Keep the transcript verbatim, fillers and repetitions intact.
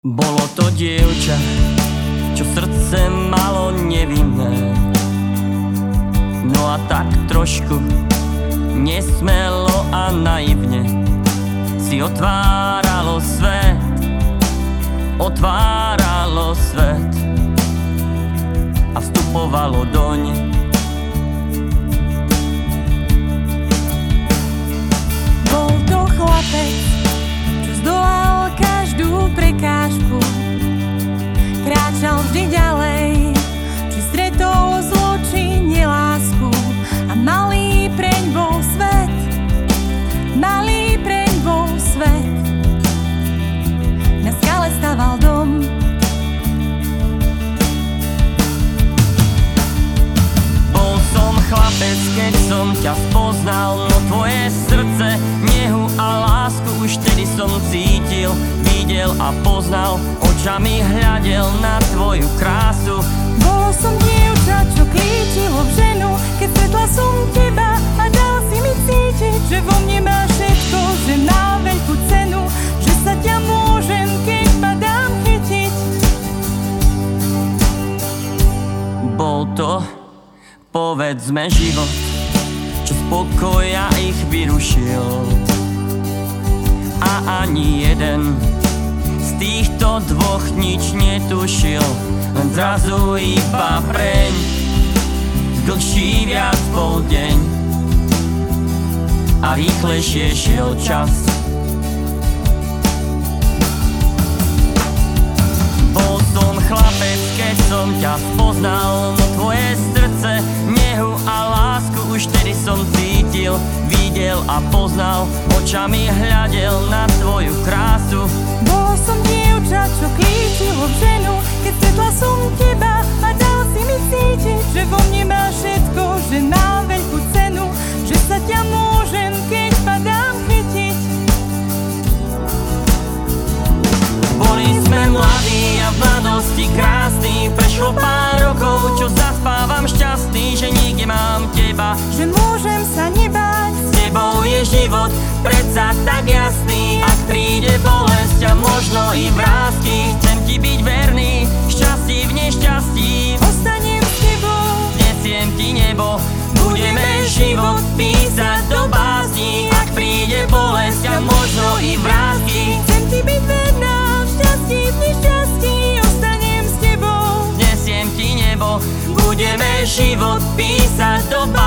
Bolo to dievča, čo srdce malo nevinné. No a tak trošku nesmelo a naivne si otváralo svet, otváralo svet a vstupovalo doň. Bol to chlapec, čo zdolal každú prekážku, kráčal vždy ďalej, či stretol zlo, či nelásku. A malý preň bol svet, malý preň bol svet. Na skale staval dom, bol som chlapec, keď som ťa spoznal, no tvoje srdce, nehu a lásku už tedy som cítil, videl a poznal, očami hľadel na tvoju krásu. bolo som dievča, čo klíčilo v ženu, keď stretla som teba a dal si mi cítiť, že vo mne máš všetko, že má veľkú cenu, že sa ťa môžem, keď ma dám chytiť. Bol to, povedzme, život, čo z pokoja ich vyrušil. A ani jeden z týchto dvoch nič netušil, len zrazu iba preň dlhší viac bol deň a rýchlejšie šiel čas. Bol som chlapec, keď som ťa spoznal, no tvoje srdce, nehu a lásku už tedy som cítil, videl a poznal, očami hľadel na tvoju krásu. Bolo som dievča, čo klíčilo v ženu, keď stretla som teba a dal si mi cítiť, že vo mne máš všetko, že má veľkú cenu, že sa ťa môžem, keď ma dám chytiť. Boli sme mladí a v mladosti krásni, prešlo pár rokov, čo zaspávam šťastný, že niekde mám teba, Že môžem sa nebáť, s tebou je život predsa tak jasný. Ak príde bolesť a možno i vrásky, chcem ti byť verný, šťastí v nešťastí. ostanem s tebou. Nesiem ti nebo, budeme život písať do básni. Ak príde bolesť a možno i vrásky, Chcem ti byť verná, v šťastí, v nešťastí, ostanem s tebou. nesiem ti nebo, budeme život písať do básni.